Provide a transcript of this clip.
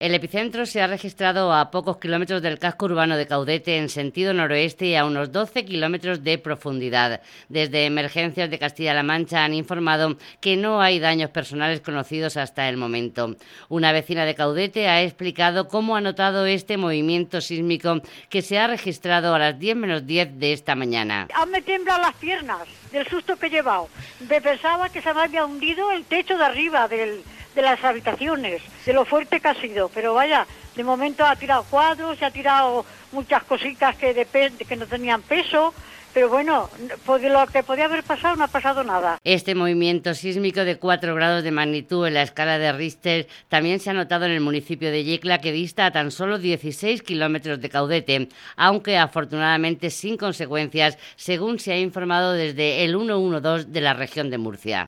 El epicentro se ha registrado a pocos kilómetros del casco urbano de Caudete en sentido noroeste y a unos 12 kilómetros de profundidad. Desde Emergencias de Castilla-La Mancha han informado que no hay daños personales conocidos hasta el momento. Una vecina de Caudete ha explicado cómo ha notado este movimiento sísmico que se ha registrado a las 10 menos 10 de esta mañana. Me tiemblan las piernas del susto que he llevado. Me pensaba que se me había hundido el techo de arriba de las habitaciones, de lo fuerte que ha sido, pero vaya, de momento ha tirado cuadros, ha tirado muchas cositas que no tenían peso, pero bueno, lo que podía haber pasado no ha pasado nada. Este movimiento sísmico de 4 grados de magnitud en la escala de Richter también se ha notado en el municipio de Yecla, que dista a tan solo 16 kilómetros de Caudete, aunque afortunadamente sin consecuencias, según se ha informado desde el 112 de la región de Murcia.